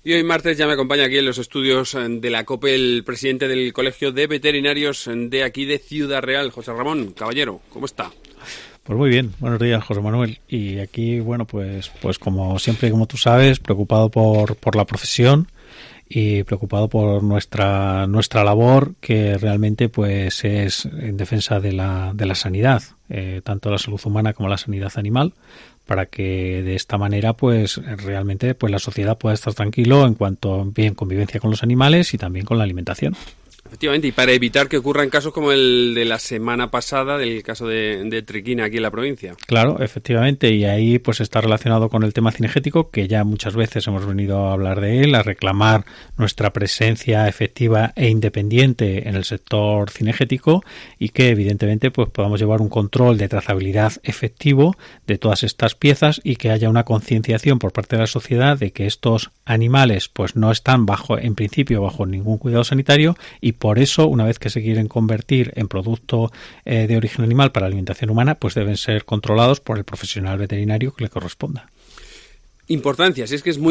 Y hoy martes ya me acompaña aquí en los estudios de la COPE el presidente del Colegio de Veterinarios de aquí de Ciudad Real, José Ramón Caballero. ¿Cómo está? Pues muy bien, buenos días, José Manuel. Y aquí, bueno, pues como siempre, como tú sabes, preocupado por la profesión y preocupado por nuestra labor, que realmente pues es en defensa de la sanidad, tanto la salud humana como la sanidad animal, para que de esta manera pues realmente pues la sociedad pueda estar tranquilo en cuanto bien convivencia con los animales y también con la alimentación. Efectivamente, y para evitar que ocurran casos como el de la semana pasada, del caso de triquina aquí en la provincia. Claro, efectivamente, y ahí pues está relacionado con el tema cinegético, que ya muchas veces hemos venido a hablar de él, a reclamar nuestra presencia efectiva e independiente en el sector cinegético y que evidentemente pues podamos llevar un control de trazabilidad efectivo de todas estas piezas y que haya una concienciación por parte de la sociedad de que estos animales pues no están en principio bajo ningún cuidado sanitario y por eso, una vez que se quieren convertir en producto de origen animal para alimentación humana, pues deben ser controlados por el profesional veterinario que le corresponda. Importancia, si es que es muy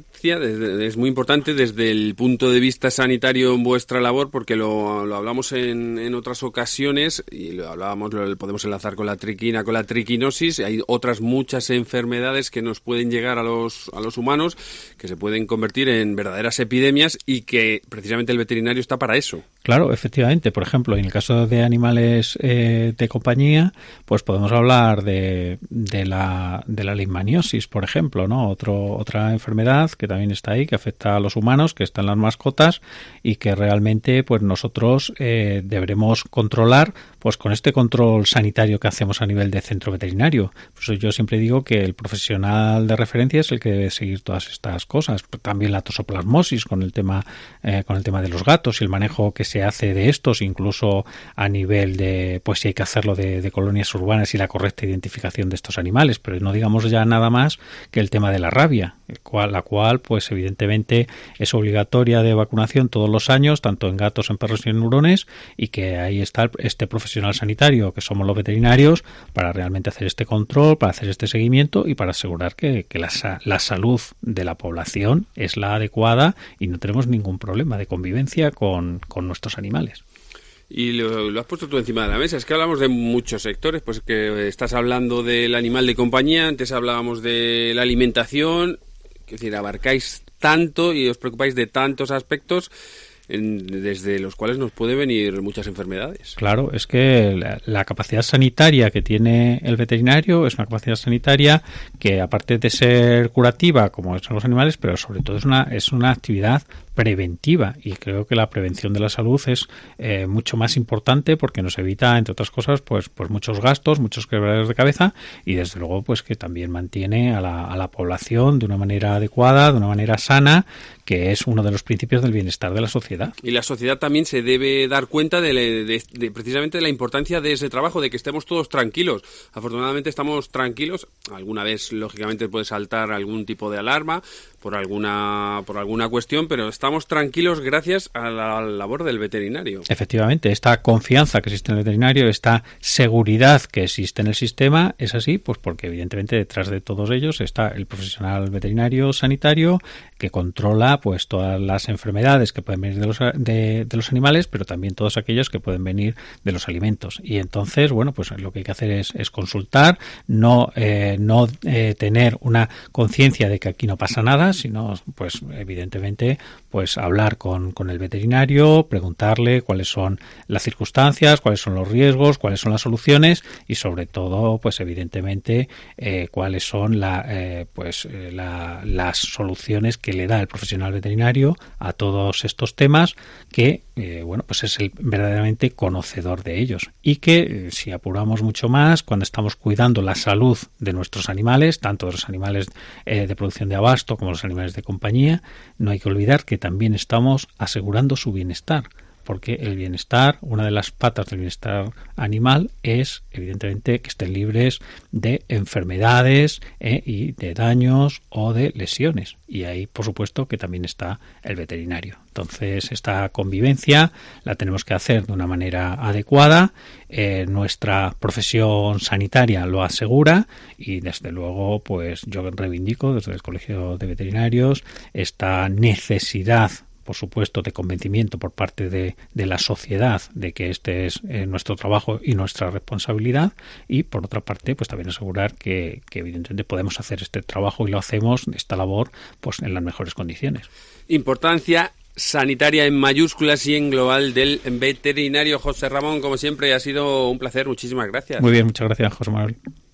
importante desde el punto de vista sanitario en vuestra labor, porque lo hablamos en otras ocasiones y lo podemos enlazar con la triquina, con la triquinosis. Hay otras muchas enfermedades que nos pueden llegar a los humanos, que se pueden convertir en verdaderas epidemias y que precisamente el veterinario está para eso. Claro, efectivamente. Por ejemplo, en el caso de animales de compañía, pues podemos hablar de la leishmaniosis, por ejemplo, ¿no? Otra enfermedad que también está ahí, que afecta a los humanos, que está en las mascotas y que realmente pues nosotros deberemos controlar pues con este control sanitario que hacemos a nivel de centro veterinario. Pues yo siempre digo que el profesional de referencia es el que debe seguir todas estas cosas. También la tosoplasmosis con el tema de los gatos y el manejo que se hace de estos, incluso a nivel de pues si hay que hacerlo de colonias urbanas y la correcta identificación de estos animales, pero no digamos ya nada más que el tema de la rabia, la cual pues evidentemente es obligatoria de vacunación todos los años, tanto en gatos, en perros y en hurones, y que ahí está este profesional sanitario que somos los veterinarios para realmente hacer este control, para hacer este seguimiento y para asegurar que la salud de la población es la adecuada y no tenemos ningún problema de convivencia con nuestros animales. Y lo has puesto tú encima de la mesa. Es que hablamos de muchos sectores, pues que estás hablando del animal de compañía, antes hablábamos de la alimentación, es decir, abarcáis tanto y os preocupáis de tantos aspectos desde los cuales nos puede venir muchas enfermedades. Claro, es que la capacidad sanitaria que tiene el veterinario es una capacidad sanitaria que, aparte de ser curativa, como son los animales, pero sobre todo es una actividad preventiva, y creo que la prevención de la salud es mucho más importante porque nos evita, entre otras cosas, pues muchos gastos, muchos quebraderos de cabeza, y desde luego pues que también mantiene a la población de una manera adecuada, de una manera sana, que es uno de los principios del bienestar de la sociedad. Y la sociedad también se debe dar cuenta de precisamente de la importancia de ese trabajo, de que estemos todos tranquilos. Afortunadamente estamos tranquilos. Alguna vez, lógicamente, puede saltar algún tipo de alarma por alguna cuestión, pero estamos tranquilos gracias a la labor del veterinario. Efectivamente, esta confianza que existe en el veterinario, esta seguridad que existe en el sistema, es así, pues porque evidentemente detrás de todos ellos está el profesional veterinario sanitario que controla pues todas las enfermedades que pueden venir de los animales, pero también todos aquellos que pueden venir de los alimentos. Y entonces, bueno, pues lo que hay que hacer es consultar, no tener una conciencia de que aquí no pasa nada, sino pues evidentemente pues hablar con el veterinario, preguntarle cuáles son las circunstancias, cuáles son los riesgos, cuáles son las soluciones y sobre todo pues evidentemente cuáles son las soluciones que le da el profesional veterinario a todos estos temas, que pues es el verdaderamente conocedor de ellos, y que si apuramos mucho más cuando estamos cuidando la salud de nuestros animales, tanto de los animales de producción de abasto como los animales de compañía, no hay que olvidar que también estamos asegurando su bienestar, porque el bienestar, una de las patas del bienestar animal es, evidentemente, que estén libres de enfermedades y de daños o de lesiones. Y ahí, por supuesto, que también está el veterinario. Entonces, esta convivencia la tenemos que hacer de una manera adecuada. Nuestra profesión sanitaria lo asegura y, desde luego, pues yo reivindico desde el Colegio de Veterinarios esta necesidad, por supuesto, de convencimiento por parte de la sociedad de que este es nuestro trabajo y nuestra responsabilidad, y por otra parte pues también asegurar que evidentemente podemos hacer este trabajo y lo hacemos, esta labor, pues en las mejores condiciones. Importancia sanitaria en mayúsculas y en global del veterinario. José Ramón, como siempre, ha sido un placer. Muchísimas gracias. Muy bien, muchas gracias, José Manuel.